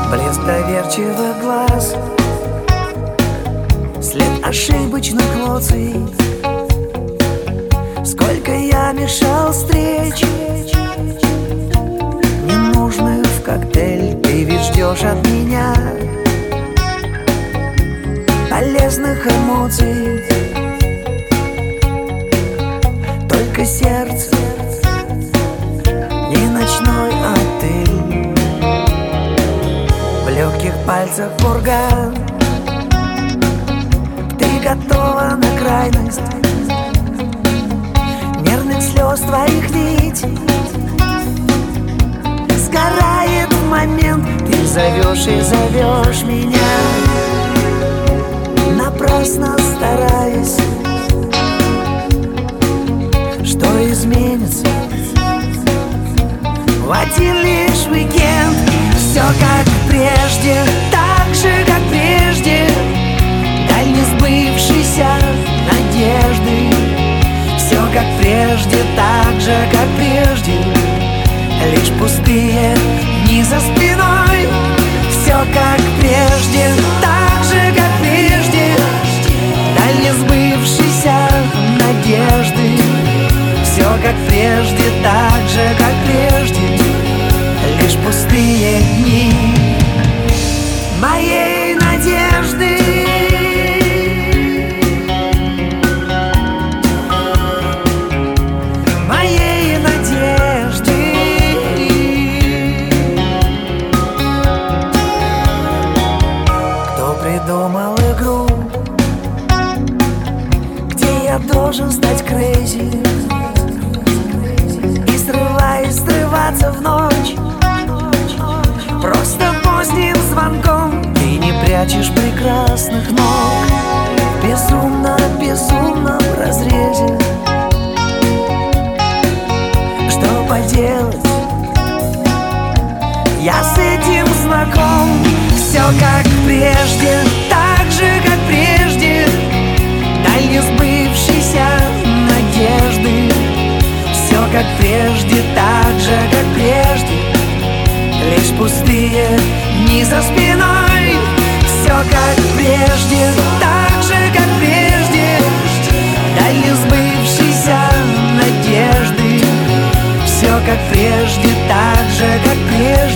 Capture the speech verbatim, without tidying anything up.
Блеск доверчивых глаз, след ошибочных лоций. Сколько я мешал встреч ненужных в коктейль. Ты ведь ждешь от меня полезных эмоций. Только сердце, не ночной отель. В легких пальцах фурган, ты готова на крайность. Нервных слез твоих нить сгорает в момент. Ты зовешь и зовешь меня, напрасно стараясь. Что изменится в один лишь уикенд? Все как прежде, так же как прежде. Даль не сбывшейся надежды. Все как прежде, так же как прежде. Лишь пустые дни за спиной. Все как прежде, так же как прежде. Даль не сбывшейся надежды. Все как прежде, так же как прежде. Лишь пустые дни моей надежды. Моей надежды. Кто придумал игру, где я должен стать crazy и срываясь срываться в ночь? Просто поздним звонком ты не прячешь прекрасных ног в безумно, безумном разрезе. Что поделать, я с этим знаком. Все как прежде, так же как прежде. Даль не сбывшейся надежды. Все как прежде, так же как прежде. Лишь пустые дни за спиной. Все как прежде, так же как прежде. Даль не сбывшейся надежды. Все как прежде, так же как прежде.